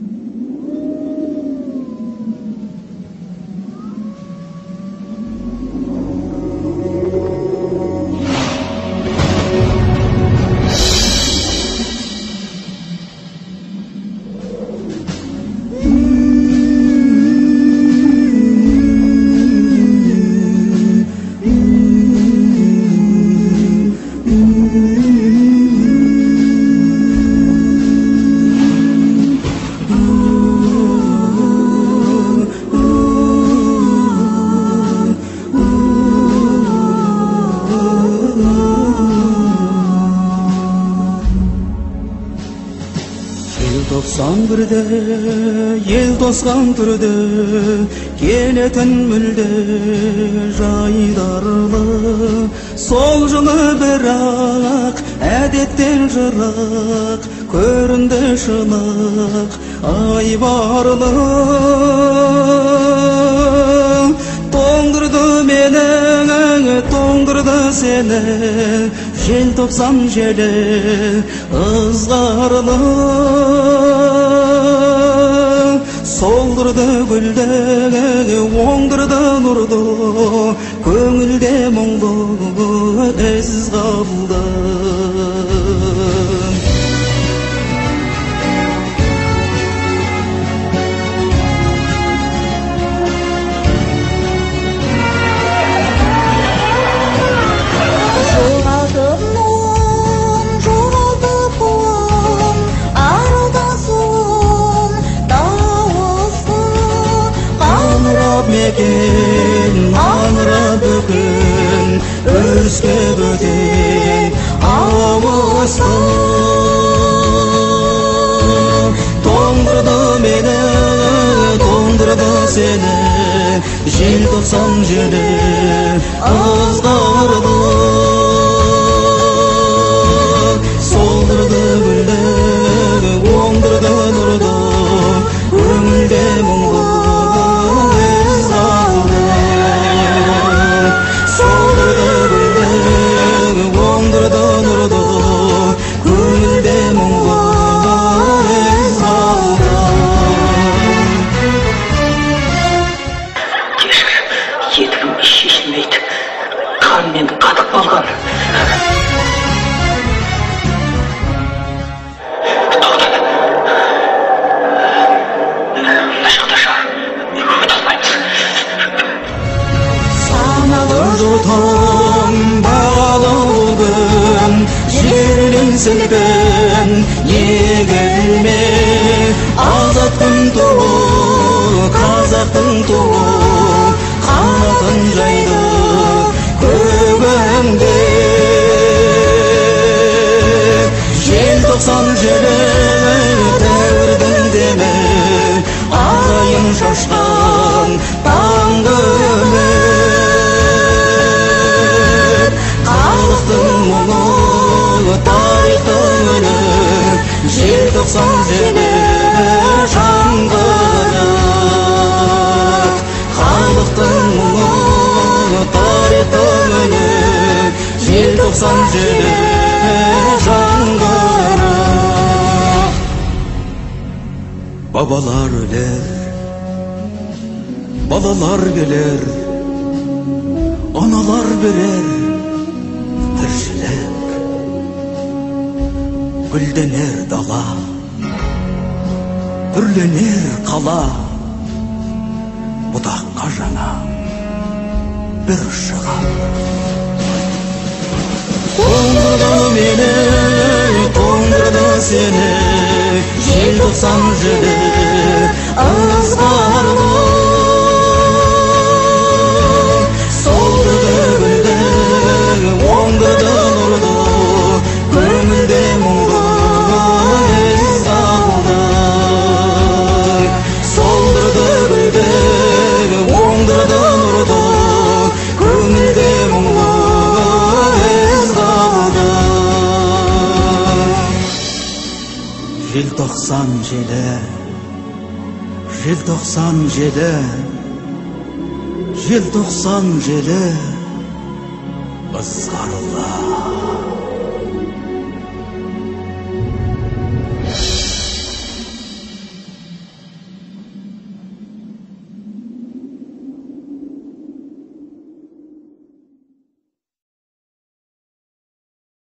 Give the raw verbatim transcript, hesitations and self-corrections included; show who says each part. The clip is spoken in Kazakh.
Speaker 1: Doksan birde ел тосқан түрде келетін мүлде жайдарлы сол жылы бірақ әдеттен жырақ көрінді шынық айбарлы тоңдырды мені тоңдырды сені желтоқсан желі ызғарлы солдырды гүлді оңдырды нұрды көңілде мұңды із қалды аңыра бүгін өріске бөтен ауысты тоңдырды мені тоңдырды сені желтоқсан желі ызғарлы солдырды гүлді оңдырды нұрды көңілде мұңды
Speaker 2: қанмен қатып болған. Тоқта. Мына жақта шығар. Өте алмаймыз.
Speaker 1: Саналы жұтым бағалы күн жерленсінбін егілме азаттың туы қазақтың туы қанатын жайды көгімде желтоқсан желі дәуірдің демі ағайын шашқан таңғы үміт халықтың мұңы тарихтың үні желтоқсан желі жаңғырық халықтың мұңы тарихтың үні желтоқсан желі жаңғырық бабалар өлер балалар келер аналар берер тіршілік гүлденер дала үрленер қала бұтаққа жаңа бір шығам тоңдырды мені тоңдырды сені желтоқсан желі ызғарлы солдырды гүлді оңдырды нұрды көңілде мұңды із қалды солдырды гүлді оңдырды нұрды көңілде мұңды із қалды желтоқсан желі желтоқсан желі желтоқсан желі ызғарлы